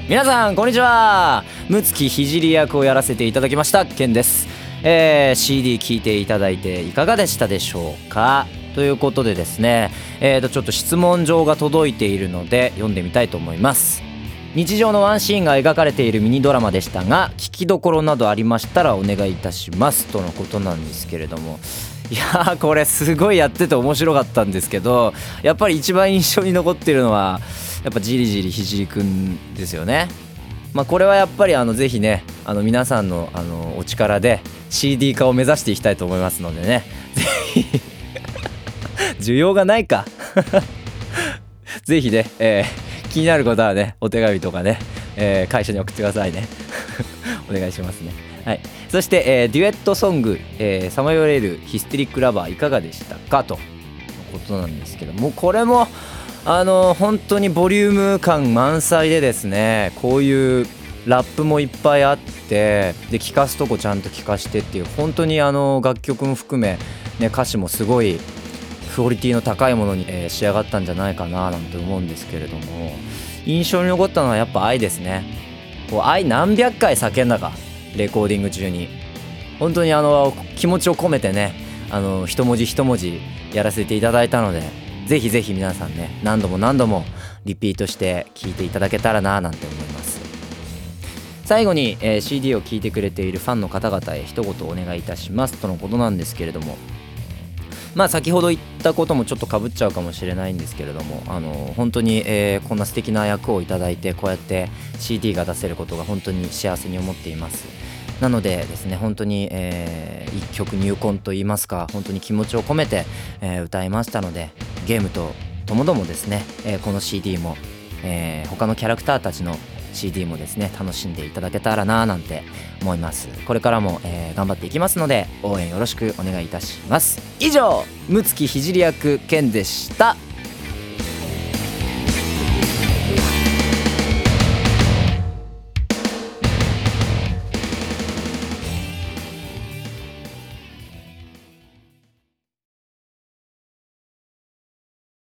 皆さんこんにちは。むつきひじり役をやらせていただきましたケンです。CD 聴いていただいていかがでしたでしょうか。ということでですね、ちょっと質問状が届いているので読んでみたいと思います。日常のワンシーンが描かれているミニドラマでしたが、聞きどころなどありましたらお願いいたしますとのことなんですけれども、いやーこれすごいやってて面白かったんですけど、やっぱり一番印象に残ってるのはやっぱじりじりひじりくんですよね。これはやっぱりぜひね皆さんのお力で CD 化を目指していきたいと思いますのでね、ぜひ需要がないかぜひね、気になる方はねお手紙とかね、会社に送ってくださいねお願いしますね。はい、そして、デュエットソング「さまよえるヒステリックラバー」いかがでしたかとのことなんですけども、これも本当にボリューム感満載でですね、こういうラップもいっぱいあって、で聴かすとこちゃんと聴かしてっていう、本当に楽曲も含め、ね、歌詞もすごいクオリティの高いものに、仕上がったんじゃないかななんて思うんですけれども、印象に残ったのはやっぱ愛ですね。こう愛何百回叫んだか、レコーディング中に。本当に気持ちを込めてね、一文字一文字やらせていただいたので、ぜひぜひ皆さんね何度も何度もリピートして聴いていただけたらななんて思います。最後に、CD を聴いてくれているファンの方々へ一言お願いいたしますとのことなんですけれども、先ほど言ったこともちょっとかぶっちゃうかもしれないんですけれども、本当に、こんな素敵な役をいただいて、こうやって CD が出せることが本当に幸せに思っています。なのでですね、本当に、一曲入魂といいますか、本当に気持ちを込めて、歌いましたので、ゲームとともどもですね、この CD も、他のキャラクターたちの CD もですね楽しんでいただけたらななんて思います。これからも、頑張っていきますので応援よろしくお願いいたします。以上、むつきひじり役ケンでした。